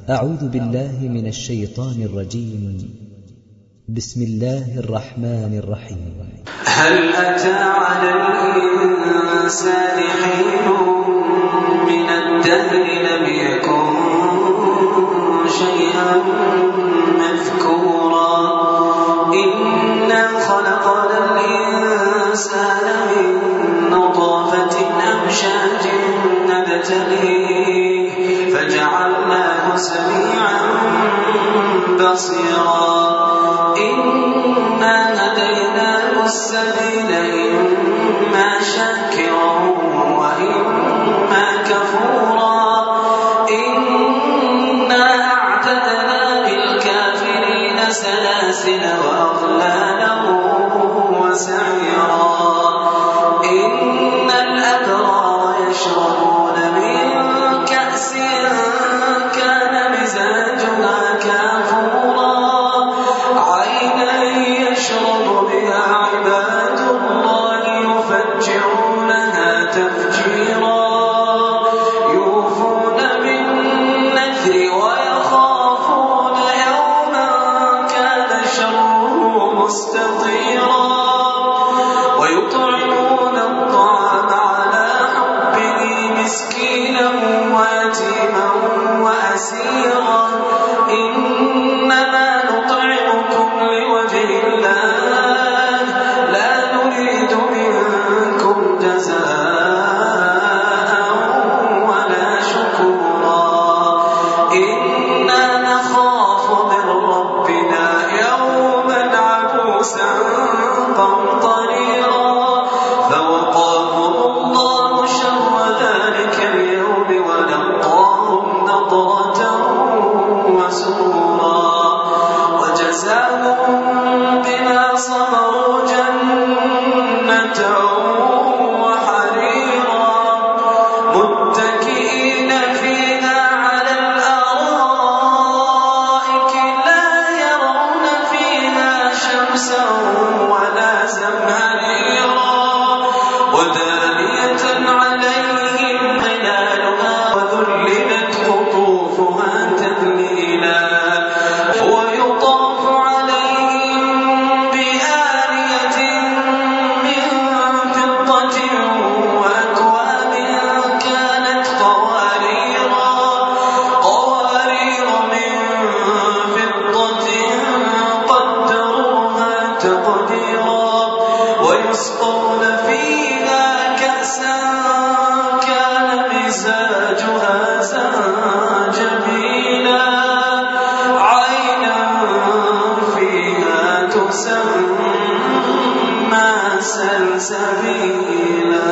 أعوذ بالله من الشيطان الرجيم. بسم الله الرحمن الرحيم. هل أتى على الإنسان حين من الدهر لم يكن شيئا مذكورا إنا خلقنا الإنسان من نطفة أمشاج نبتليه فجعلناه سميعا بصيرا إنا هديناه السبيل إما شاكرا وإما كفورا إنا أعتدنا للكافرين سلاسل وأغلالا وسعيرا إن الأبرار يشربون من كأس كان مزاجها كافورا عينا يشرب بها عباد الله يفجرونها تفجيرا يوفون بالنذر ويخافون يوما كان شره مستطيرا ويطعمون الطعام على حبه مسكينا ويتيما وأسيرا إنما نطعمكم لوجه الله لا نريد منكم جزاء ولا شكورا إنا نخاف من ربنا يوما عبوسا قمطريرا فوقاهم الله شر ذلك اليوم ولقاهم نضرة وسرورا وجزاهم بما صبروا جنة وحريرا متكئين فيها على الأرائك لا يرون فيها شمسا ولا زمهريرا ودانية عليهم ظلالها وذللت قطوفها تذليلا ويطاف عليهم بآنية من فضة وأكواب كانت قوارير من فضة قدروها تقديرا ويسقون فيها كأسا كان مزاجها زنجبيلا عينا فيها تسمى سلسبيلا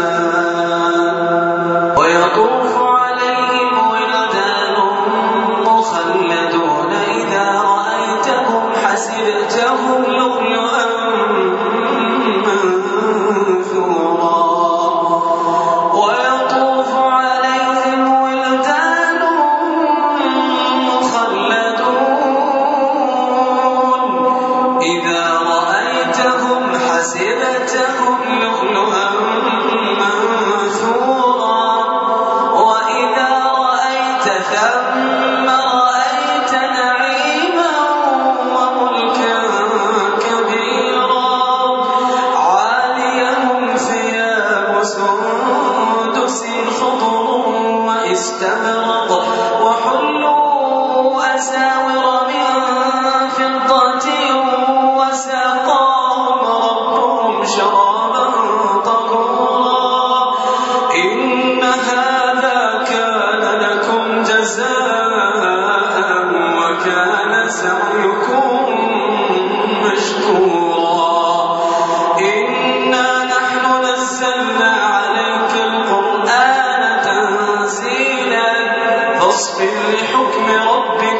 ويطوف عليهم ولدان مخلدون إذا رأيتهم حسبتهم لؤلؤا منثورا ويطوف عليهم ولدان مخلدون إذا رأيتهم حسبتهم لؤلؤا منثورا وإذا رأيت ثم رأيت نعيما وملكا كبيرا عاليهم ثياب سندس خضر واستبرق وحلوا أساور من فضة وساقاهم ربهم شرابا طهورا إن هذا كان لكم جزاء وكان سعيكم مشكورا إنا نحن نزلنا عليك القرآن تنزيلا فاصبر لحكم ربك